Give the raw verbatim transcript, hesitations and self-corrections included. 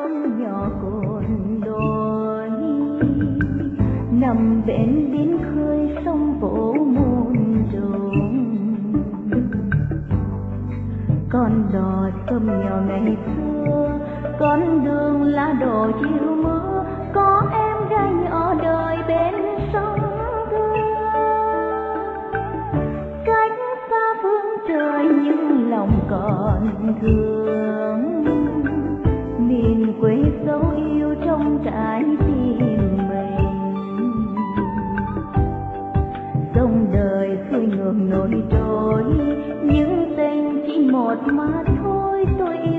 xóm nhỏ cồn đồi, nằm bên biên khơi sông vỗ muôn trùng. Con đò sông nhỏ ngày xưa, con đường lá đổ chiều mưa, có em gái nhỏ đời bên sông Thương. Cách xa phương trời nhưng lòng còn thương, miền quê dấu yêu trong trái tim mình. Dòng đời xuôi ngược nổi trôi, nhưng tình chỉ một mà thôi. Tôi yêu